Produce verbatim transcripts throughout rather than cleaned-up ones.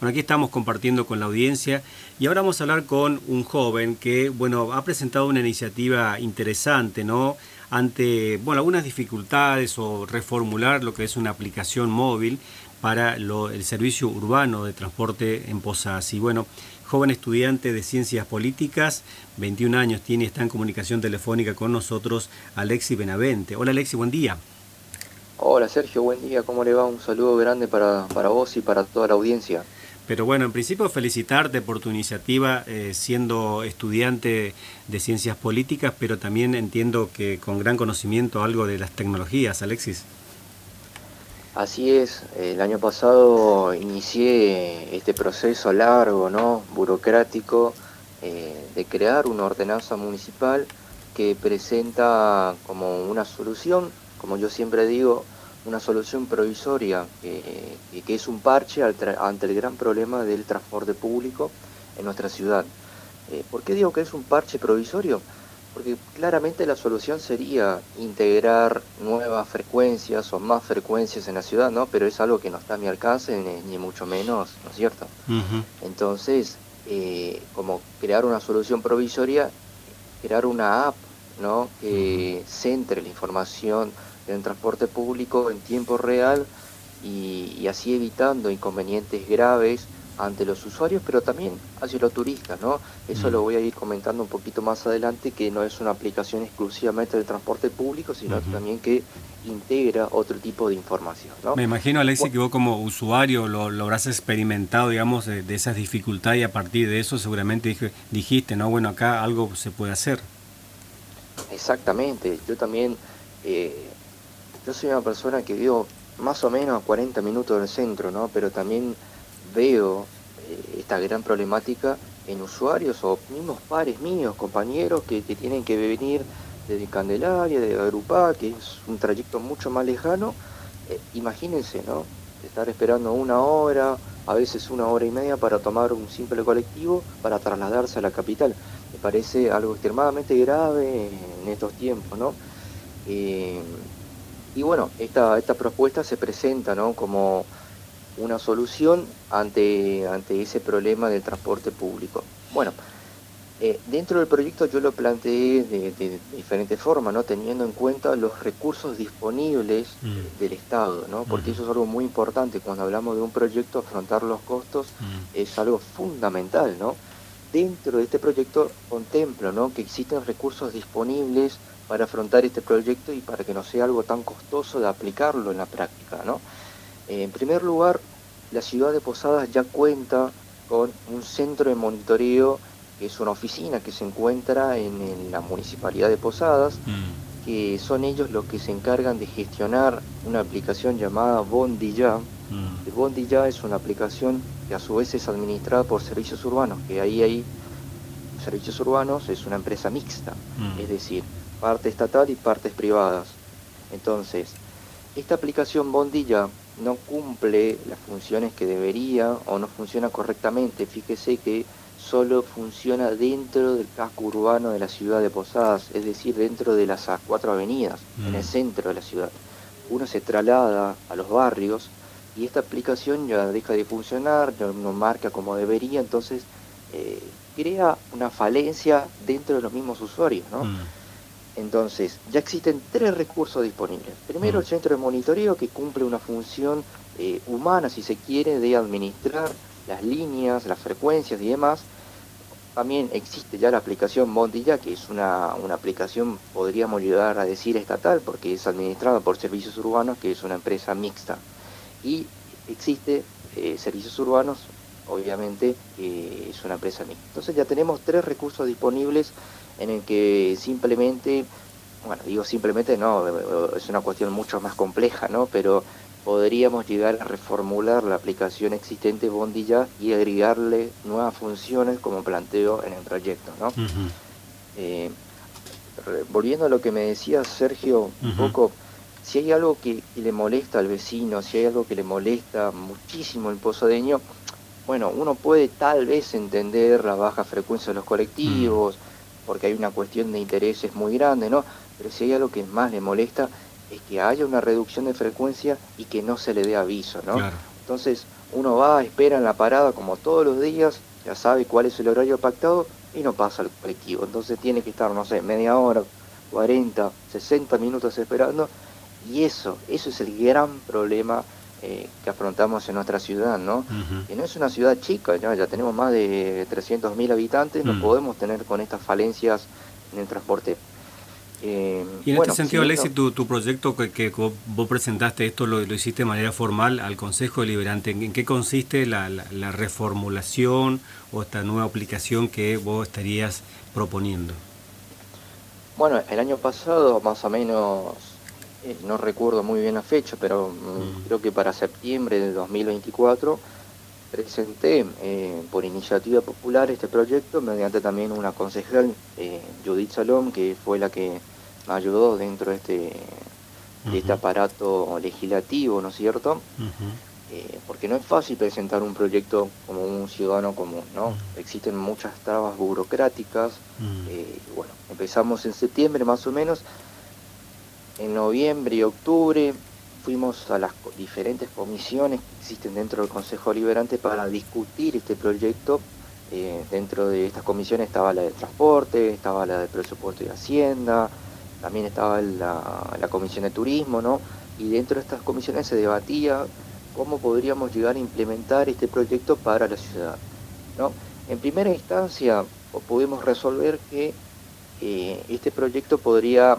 Bueno, aquí estamos compartiendo con la audiencia y ahora vamos a hablar con un joven que, bueno, ha presentado una iniciativa interesante, ¿no? Ante, bueno, algunas dificultades o reformular lo que es una aplicación móvil para lo, el servicio urbano de transporte en Posadas. Y bueno, joven estudiante de Ciencias Políticas, veintiún años tiene, está en comunicación telefónica con nosotros, Alexis Benavente. Hola Alexis, buen día. Hola Sergio, buen día, ¿cómo le va? Un saludo grande para, para vos y para toda la audiencia. Pero bueno, en principio felicitarte por tu iniciativa eh, siendo estudiante de Ciencias Políticas, pero también entiendo que con gran conocimiento algo de las tecnologías, Alexis. Así es, el año pasado inicié este proceso largo, ¿no? burocrático, eh, de crear una ordenanza municipal que presenta como una solución, como yo siempre digo, una solución provisoria, que, que es un parche ante el gran problema del transporte público en nuestra ciudad. Eh, ¿Por qué digo que es un parche provisorio? Porque claramente la solución sería integrar nuevas frecuencias o más frecuencias en la ciudad, ¿no? Pero es algo que no está a mi alcance, ni, ni mucho menos, ¿no es cierto? Uh-huh. Entonces, eh, como crear una solución provisoria, crear una app, ¿no? Que uh-huh. centre la información del transporte público en tiempo real y, y así evitando inconvenientes graves ante los usuarios, pero también hacia los turistas, ¿no? Eso mm. lo voy a ir comentando un poquito más adelante, que no es una aplicación exclusivamente del transporte público, sino uh-huh. también que integra otro tipo de información, ¿no? Me imagino, Alexis, bueno, que vos como usuario lo, lo habrás experimentado, digamos, de, de esas dificultades, y a partir de eso seguramente dije, dijiste, ¿no? Bueno, acá algo se puede hacer. Exactamente, yo también, eh, yo soy una persona que vivo más o menos a cuarenta minutos del centro, ¿no? Pero también veo eh, esta gran problemática en usuarios o mismos pares míos, compañeros que, que tienen que venir desde Candelaria, de Agrupá, que es un trayecto mucho más lejano. Eh, imagínense, ¿no? Estar esperando una hora, a veces una hora y media para tomar un simple colectivo para trasladarse a la capital. Me parece algo extremadamente grave en estos tiempos, ¿no? Eh, y bueno, esta, esta propuesta se presenta, ¿no? como una solución ante, ante ese problema del transporte público. Bueno, eh, dentro del proyecto yo lo planteé de, de, de diferentes formas, ¿no? Teniendo en cuenta los recursos disponibles mm. del Estado, ¿no? Porque mm. eso es algo muy importante. Cuando hablamos de un proyecto, afrontar los costos mm. es algo fundamental, ¿no? Dentro de este proyecto contemplo, ¿no? que existen recursos disponibles para afrontar este proyecto y para que no sea algo tan costoso de aplicarlo en la práctica, ¿no? En primer lugar, la ciudad de Posadas ya cuenta con un centro de monitoreo, que es una oficina que se encuentra en, en la municipalidad de Posadas, mm. que son ellos los que se encargan de gestionar una aplicación llamada Bondilla. Mm. El Bondilla es una aplicación que a su vez es administrada por Servicios Urbanos, que ahí hay Servicios Urbanos es una empresa mixta, mm. es decir, parte estatal y partes privadas. Entonces, esta aplicación Bondilla no cumple las funciones que debería o no funciona correctamente. Fíjese que solo funciona dentro del casco urbano de la ciudad de Posadas, es decir, dentro de las cuatro avenidas, mm. en el centro de la ciudad. Uno se traslada a los barrios y esta aplicación ya deja de funcionar, ya no marca como debería, entonces eh, crea una falencia dentro de los mismos usuarios, ¿no? Mm. Entonces, ya existen tres recursos disponibles. Primero, el centro de monitoreo, que cumple una función eh, humana, si se quiere, de administrar las líneas, las frecuencias y demás. También existe ya la aplicación Bondilla, que es una, una aplicación, podríamos llegar a decir, estatal, porque es administrada por Servicios Urbanos, que es una empresa mixta. Y existe eh, Servicios Urbanos, obviamente, que es una empresa mixta. Entonces ya tenemos tres recursos disponibles en el que simplemente, bueno, digo simplemente no, es una cuestión mucho más compleja, ¿no? Pero podríamos llegar a reformular la aplicación existente Bondilla y agregarle nuevas funciones como planteo en el proyecto, ¿no? Uh-huh. Eh, volviendo a lo que me decía Sergio, uh-huh. un poco, si hay algo que, que le molesta al vecino, si hay algo que le molesta muchísimo al posadeño, bueno, uno puede tal vez entender la baja frecuencia de los colectivos, uh-huh. porque hay una cuestión de intereses muy grande, ¿no? Pero si hay algo que más le molesta es que haya una reducción de frecuencia y que no se le dé aviso, ¿no? Claro. Entonces, uno va, espera en la parada como todos los días, ya sabe cuál es el horario pactado y no pasa al colectivo. Entonces tiene que estar, no sé, media hora, cuarenta, sesenta minutos esperando. Y eso, eso es el gran problema eh, que afrontamos en nuestra ciudad, ¿no? Uh-huh. Que no es una ciudad chica, ya, ya tenemos más de trescientos mil habitantes, no uh-huh. podemos tener con estas falencias en el transporte. Eh, y en bueno, este sentido, Alexis, no... tu, tu proyecto que, que vos presentaste, esto lo, lo hiciste de manera formal al Consejo Deliberante. ¿En, en qué consiste la, la, la reformulación o esta nueva aplicación que vos estarías proponiendo? Bueno, el año pasado, más o menos, eh, no recuerdo muy bien la fecha, pero mm. creo que para septiembre de dos mil veinticuatro presenté eh, por iniciativa popular este proyecto mediante también una concejal, eh, Judith Salom, que fue la que me ayudó dentro de este, uh-huh. de este aparato legislativo, ¿no es cierto? Uh-huh. Eh, porque no es fácil presentar un proyecto como un ciudadano común, ¿no? Uh-huh. Existen muchas trabas burocráticas. Uh-huh. Eh, bueno, empezamos en septiembre más o menos. En noviembre y octubre fuimos a las diferentes comisiones que existen dentro del Consejo Deliberante para discutir este proyecto. Eh, dentro de estas comisiones estaba la de transporte, estaba la de presupuesto y hacienda, también estaba la, la comisión de turismo, ¿no? Y dentro de estas comisiones se debatía cómo podríamos llegar a implementar este proyecto para la ciudad, ¿no? En primera instancia pudimos resolver que eh, este proyecto podría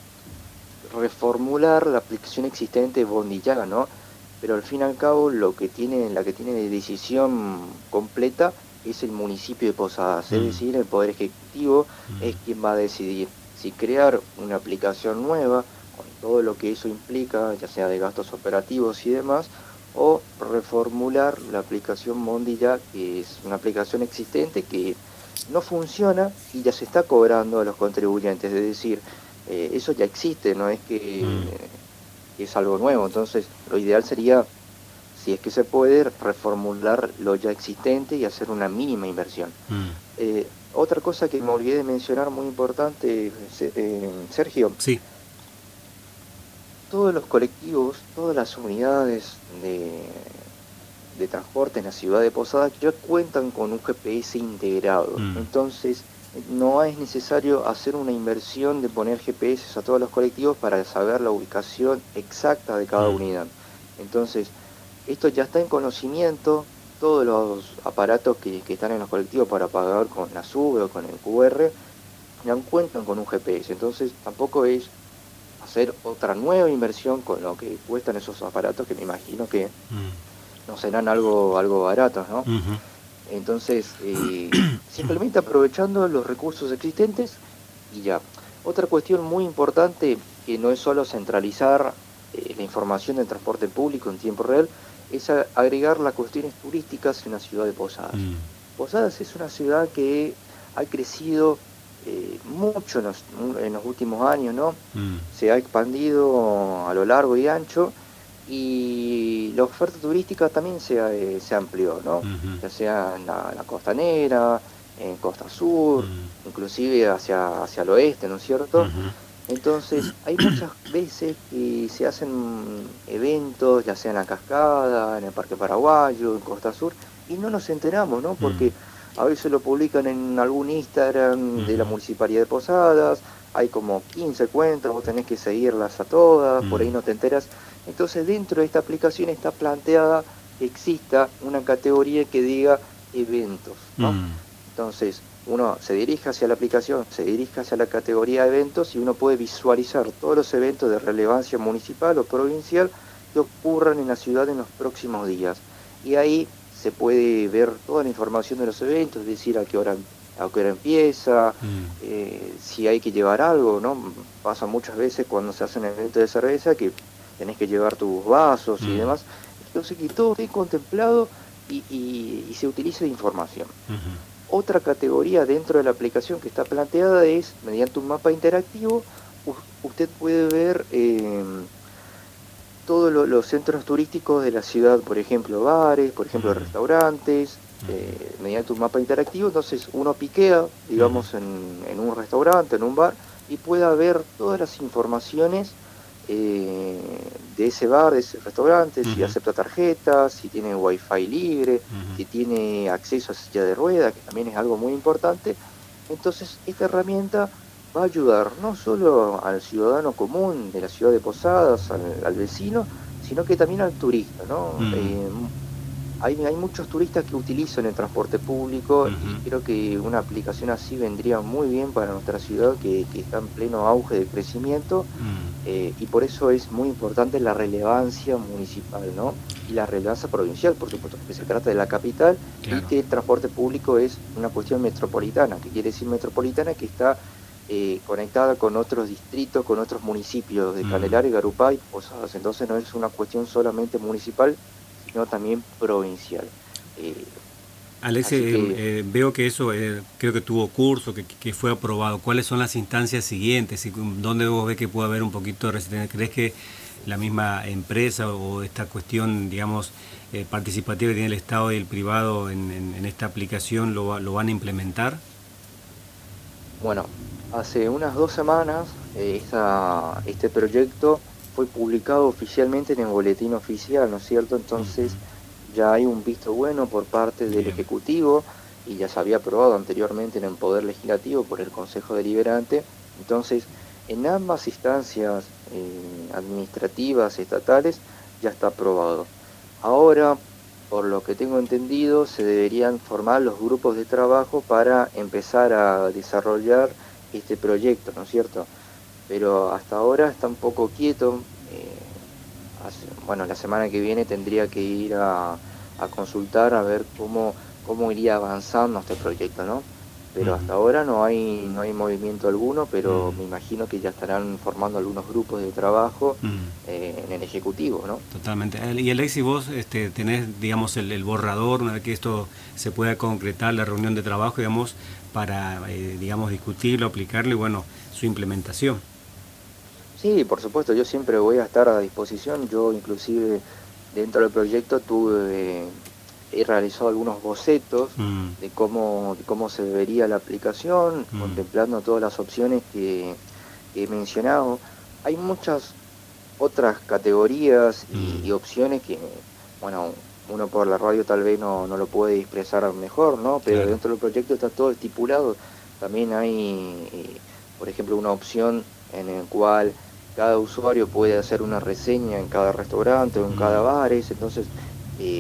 reformular la aplicación existente de Bondillaga, ¿no? Pero al fin y al cabo lo que tiene, la que tiene de decisión completa es el municipio de Posadas, mm. es decir, el Poder Ejecutivo mm. es quien va a decidir si crear una aplicación nueva, con todo lo que eso implica, ya sea de gastos operativos y demás, o reformular la aplicación Bondillaga, que es una aplicación existente que no funciona y ya se está cobrando a los contribuyentes, es decir, Eh, eso ya existe, no es que mm. es algo nuevo. Entonces lo ideal sería, si es que se puede, reformular lo ya existente y hacer una mínima inversión. Mm. Eh, otra cosa que me olvidé de mencionar muy importante, eh, Sergio, sí. Todos los colectivos, todas las unidades de, de transporte en la ciudad de Posadas ya cuentan con un G P S integrado. Mm. Entonces no es necesario hacer una inversión de poner G P S a todos los colectivos para saber la ubicación exacta de cada unidad. Entonces, esto ya está en conocimiento, todos los aparatos que, que están en los colectivos para pagar con la SUBE o con el Q R, ya cuentan con un G P S. Entonces, tampoco es hacer otra nueva inversión con lo que cuestan esos aparatos, que me imagino que mm. no serán algo, algo baratos, ¿no? Uh-huh. Entonces, eh, simplemente aprovechando los recursos existentes y ya. Otra cuestión muy importante, que no es solo centralizar eh, la información del transporte público en tiempo real, es a, agregar las cuestiones turísticas en la ciudad de Posadas. Mm. Posadas es una ciudad que ha crecido eh, mucho en los, en los últimos años, ¿no? Mm. Se ha expandido a lo largo y ancho, y la oferta turística también se, eh, se amplió, ¿no? Uh-huh. Ya sea en la, la costanera, en Costa Sur, uh-huh. inclusive hacia, hacia el oeste, ¿no es cierto? Uh-huh. Entonces, hay muchas veces que se hacen eventos, ya sea en la Cascada, en el Parque Paraguayo, en Costa Sur, y no nos enteramos, ¿no? Porque uh-huh. a veces lo publican en algún Instagram uh-huh. de la Municipalidad de Posadas, hay como quince cuentas, vos tenés que seguirlas a todas, uh-huh. por ahí no te enteras. Entonces, dentro de esta aplicación está planteada que exista una categoría que diga eventos, ¿no? Mm. Entonces, uno se dirige hacia la aplicación, se dirige hacia la categoría de eventos y uno puede visualizar todos los eventos de relevancia municipal o provincial que ocurran en la ciudad en los próximos días. Y ahí se puede ver toda la información de los eventos, es decir, a qué hora, a qué hora empieza, mm. eh, si hay que llevar algo, ¿no? Pasa muchas veces cuando se hacen eventos de cerveza que tenés que llevar tus vasos mm. y demás. Entonces, que todo esté contemplado y, y, y se utilice de información. Uh-huh. Otra categoría dentro de la aplicación que está planteada es, mediante un mapa interactivo, u- usted puede ver eh, todos lo, los centros turísticos de la ciudad, por ejemplo, bares, por ejemplo, uh-huh. restaurantes, eh, mediante un mapa interactivo. Entonces, uno piquea, digamos, uh-huh. en, en un restaurante, en un bar, y pueda ver todas las informaciones Eh, de ese bar, de ese restaurante, Uh-huh. si acepta tarjetas, si tiene wifi libre, Uh-huh. si tiene acceso a silla de rueda, que también es algo muy importante. Entonces esta herramienta va a ayudar no solo al ciudadano común de la ciudad de Posadas, al, al vecino, sino que también al turista, ¿no? Uh-huh. Eh, hay, hay muchos turistas que utilizan el transporte público Uh-huh. y creo que una aplicación así vendría muy bien para nuestra ciudad que, que está en pleno auge de crecimiento. Uh-huh. Eh, y por eso es muy importante la relevancia municipal, ¿no? Y la relevancia provincial, por supuesto, porque se trata de la capital. Claro. Y que el transporte público es una cuestión metropolitana. ¿Qué quiere decir metropolitana? Que está eh, conectada con otros distritos, con otros municipios de Candelaria, Garupá y Posadas. Entonces no es una cuestión solamente municipal, sino también provincial. Eh, Alex, así eh, que, eh, veo que eso eh, creo que tuvo curso, que, que fue aprobado. ¿Cuáles son las instancias siguientes? ¿Y dónde vos ves que puede haber un poquito de resistencia? ¿Crees que la misma empresa o esta cuestión, digamos, eh, participativa que tiene el Estado y el privado en, en, en esta aplicación lo, lo van a implementar? bueno, hace unas dos semanas eh, esta, este proyecto fue publicado oficialmente en el boletín oficial, ¿no es cierto? Entonces Uh-huh. ya hay un visto bueno por parte del Bien. Ejecutivo y ya se había aprobado anteriormente en el Poder Legislativo por el Consejo Deliberante. Entonces, en ambas instancias eh, administrativas, estatales, ya está aprobado. Ahora, por lo que tengo entendido, se deberían formar los grupos de trabajo para empezar a desarrollar este proyecto, ¿no es cierto? Pero hasta ahora está un poco quieto. Eh, hace, bueno, la semana que viene tendría que ir a, a consultar a ver cómo, cómo iría avanzando este proyecto, ¿no? Pero Uh-huh. hasta ahora no hay, no hay movimiento alguno, pero Uh-huh. me imagino que ya estarán formando algunos grupos de trabajo Uh-huh. eh, en el Ejecutivo, ¿no? Totalmente. Y Alexis, vos este, tenés, digamos, el, el borrador, una vez que esto se pueda concretar, la reunión de trabajo, digamos, para, eh, digamos, discutirlo, aplicarlo y, bueno, su implementación. Sí, por supuesto, yo siempre voy a estar a disposición. Yo inclusive dentro del proyecto tuve, eh, he realizado algunos bocetos Mm. de cómo, de cómo se vería la aplicación, Mm. contemplando todas las opciones que, que he mencionado. Hay muchas otras categorías y, Mm. y opciones que, bueno, uno por la radio tal vez no, no lo puede expresar mejor, ¿no? Pero Claro. dentro del proyecto está todo estipulado. También hay, eh, por ejemplo, una opción en el cual cada usuario puede hacer una reseña en cada restaurante o en Mm. cada bar, entonces eh,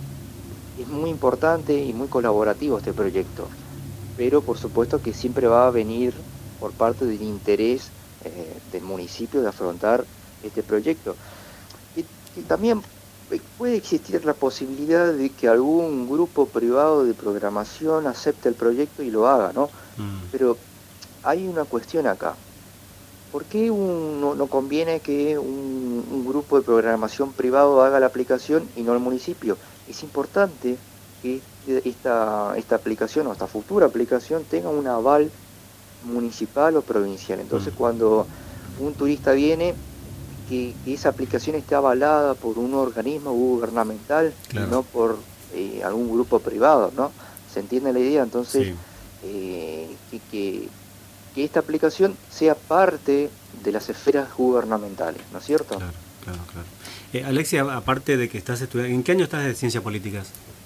es muy importante y muy colaborativo este proyecto, pero por supuesto que siempre va a venir por parte del interés eh, del municipio de afrontar este proyecto. Y, y también puede existir la posibilidad de que algún grupo privado de programación acepte el proyecto y lo haga, ¿no? Mm. Pero hay una cuestión acá. ¿Por qué un, no, no conviene que un, un grupo de programación privado haga la aplicación y no el municipio? Es importante que esta, esta aplicación o esta futura aplicación tenga un aval municipal o provincial. Entonces, Mm. cuando un turista viene, que, que esa aplicación esté avalada por un organismo gubernamental Claro. y no por eh, algún grupo privado, ¿no? ¿Se entiende la idea? Entonces, Sí. eh, que, que que esta aplicación sea parte de las esferas gubernamentales, ¿no es cierto? Claro, claro, claro. Eh, Alexia, aparte de que estás estudiando, ¿en qué año estás de ciencias políticas?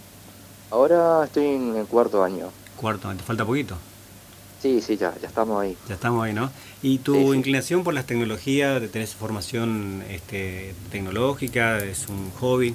Ahora estoy en el cuarto año. Cuarto, ¿te falta poquito? Sí, sí, ya, ya estamos ahí. Ya estamos ahí, ¿no? ¿Y tu Sí, sí. inclinación por las tecnologías, de tener formación este, tecnológica, es un hobby?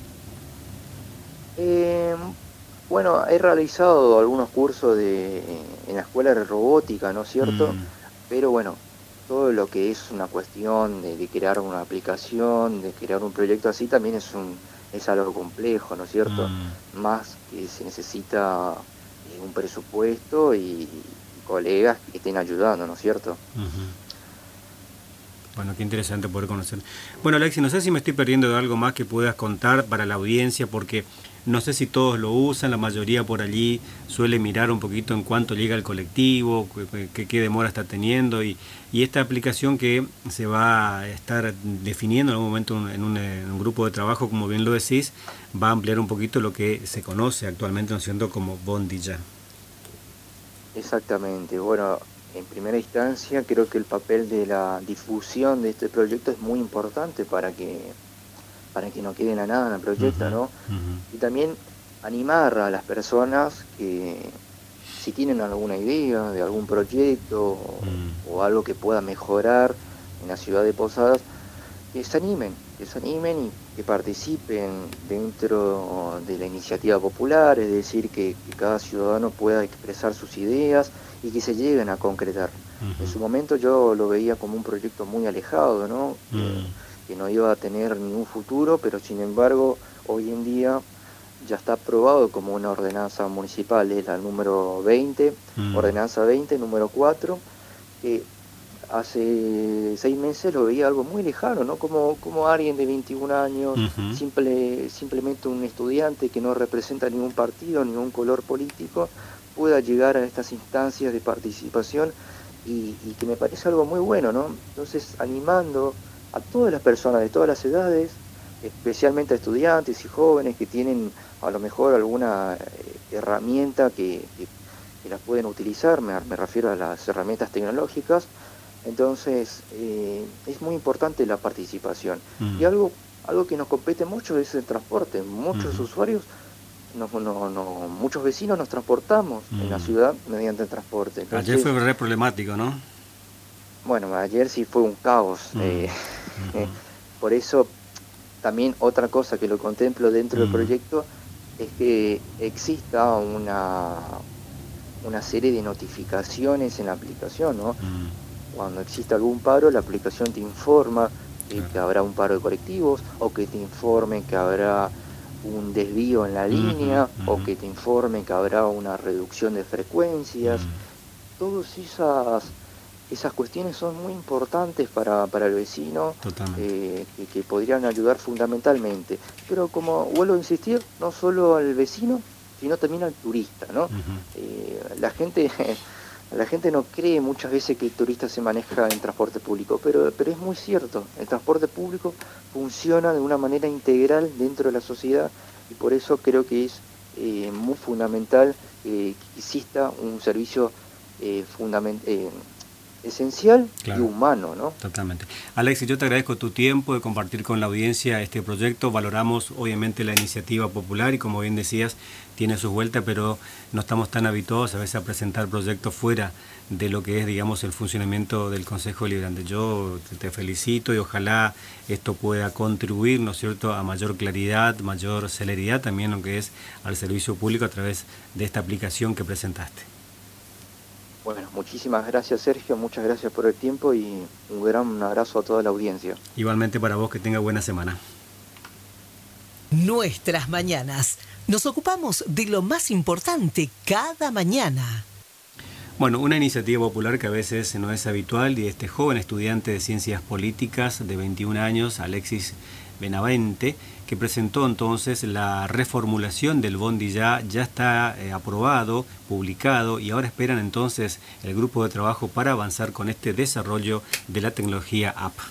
Eh, bueno, he realizado algunos cursos de, en la escuela de robótica, ¿no es cierto? Mm. Pero bueno, todo lo que es una cuestión de, de crear una aplicación, de crear un proyecto así, también es un es algo complejo, ¿no es cierto? Mm. Más que se necesita eh, un presupuesto y, y colegas que estén ayudando, ¿no es cierto? Uh-huh. Bueno, qué interesante poder conocer. Bueno, Alexis, no sé si me estoy perdiendo de algo más que puedas contar para la audiencia, porque no sé si todos lo usan, la mayoría por allí suele mirar un poquito en cuánto llega el colectivo, qué, qué demora está teniendo, y, y esta aplicación que se va a estar definiendo en algún momento en un, en un grupo de trabajo, como bien lo decís, va a ampliar un poquito lo que se conoce actualmente, ¿no es cierto?, como Bondi ya. Exactamente. Bueno, en primera instancia creo que el papel de la difusión de este proyecto es muy importante para que para que no queden a nada en el proyecto, uh-huh, ¿no? Uh-huh. Y también animar a las personas que si tienen alguna idea de algún proyecto uh-huh. o algo que pueda mejorar en la ciudad de Posadas, que se animen, que se animen y que participen dentro de la iniciativa popular, es decir, que, que cada ciudadano pueda expresar sus ideas y que se lleguen a concretar. Uh-huh. En su momento yo lo veía como un proyecto muy alejado, ¿no? Que, Uh-huh. que no iba a tener ningún futuro, pero sin embargo hoy en día ya está aprobado como una ordenanza municipal, es la número veinte, uh-huh. ordenanza veinte, número cuatro, que hace seis meses lo veía algo muy lejano, ¿no? Como, como alguien de veintiún años, uh-huh. simple, simplemente un estudiante que no representa ningún partido, ningún color político, pueda llegar a estas instancias de participación y, y que me parece algo muy bueno, ¿no? Entonces, animando a todas las personas de todas las edades, especialmente a estudiantes y jóvenes que tienen a lo mejor alguna herramienta que, que, que las pueden utilizar, me, me refiero a las herramientas tecnológicas. Entonces, eh, es muy importante la participación. Uh-huh. Y algo algo que nos compete mucho es el transporte. Muchos uh-huh. usuarios, no, no, no, muchos vecinos nos transportamos uh-huh. en la ciudad mediante el transporte. Entonces, ayer fue re problemático, ¿no? Bueno, ayer sí fue un caos. Uh-huh. Eh, uh-huh. Por eso, también otra cosa que lo contemplo dentro uh-huh. del proyecto es que exista una, una serie de notificaciones en la aplicación, ¿no? Uh-huh. Cuando existe algún paro, la aplicación te informa eh, claro. que habrá un paro de colectivos, o que te informe que habrá un desvío en la uh-huh, línea, uh-huh. o que te informe que habrá una reducción de frecuencias. Uh-huh. Todas esas, esas cuestiones son muy importantes para, para el vecino, eh, que, que podrían ayudar fundamentalmente. Pero como vuelvo a insistir, no solo al vecino, sino también al turista, ¿no? Uh-huh. Eh, la gente... La gente no cree muchas veces que el turista se maneja en transporte público, pero, pero es muy cierto. El transporte público funciona de una manera integral dentro de la sociedad y por eso creo que es eh, muy fundamental eh, que exista un servicio eh, fundament- eh, esencial claro. y humano, ¿no? Totalmente. Alexis, yo te agradezco tu tiempo de compartir con la audiencia este proyecto. Valoramos obviamente la iniciativa popular y como bien decías, tiene sus vueltas, pero no estamos tan habituados a veces a presentar proyectos fuera de lo que es, digamos, el funcionamiento del Consejo Deliberante. Yo te felicito y ojalá esto pueda contribuir, ¿no es cierto?, a mayor claridad, mayor celeridad también lo que es al servicio público a través de esta aplicación que presentaste. Bueno, muchísimas gracias Sergio, muchas gracias por el tiempo y un gran abrazo a toda la audiencia. Igualmente para vos, que tenga buena semana. Nuestras mañanas. Nos ocupamos de lo más importante cada mañana. Bueno, una iniciativa popular que a veces no es habitual y este joven estudiante de Ciencias Políticas de veintiún años, Alexis Benavente, que presentó entonces la reformulación del Bondi Ya, ya está eh, aprobado, publicado y ahora esperan entonces el grupo de trabajo para avanzar con este desarrollo de la tecnología A P.